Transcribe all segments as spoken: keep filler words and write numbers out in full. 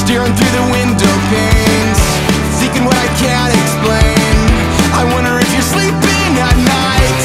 staring through the window panes, thinking what I can't explain. I wonder if you're sleeping at night,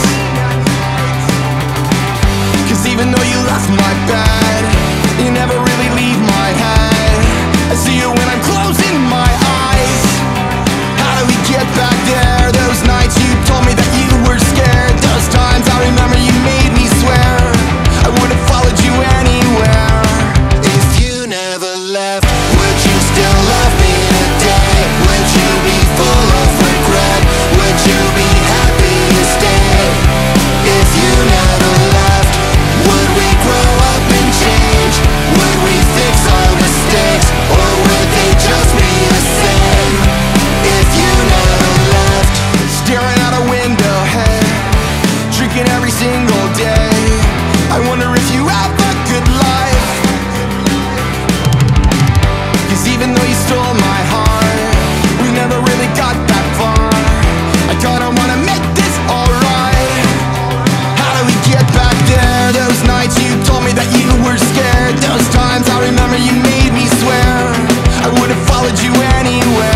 'cause even though you left my bed, you never really leave my head. I see you when I'm closing my eyes. How do we get back there? Those nights you told me that you were scared. Those times I remember you made me swear I would have followed you anywhere. If you never left, would you still love me today? Would you be full of regret? Would you be happy to stay? If you never left, would we grow up and change? Would we fix our mistakes, or would they just be the same? If you never left, staring out a window, hey, drinking every single day. I wonder if you have a good life, 'cause even though you stole my heart, we never really got that far. I kinda wanna make this alright. How do we get back there? Those nights you told me that you were scared. Those times I remember you made me swear I would have followed you anywhere.